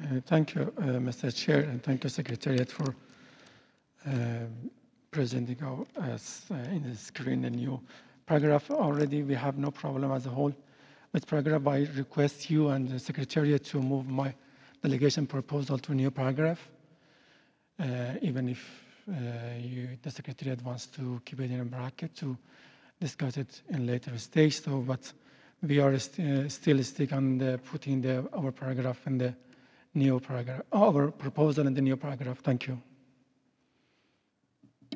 Thank you, Mr. Chair, and thank you, Secretariat, for presenting us in the screen a new paragraph. Already, we have no problem as a whole with paragraph. I request you and the Secretariat to move my delegation proposal to a new paragraph, even if the Secretariat wants to keep it in a bracket to discuss it in later stage. So, but we are still stick on the putting our paragraph in the new paragraph, our proposal in the new paragraph. Thank you.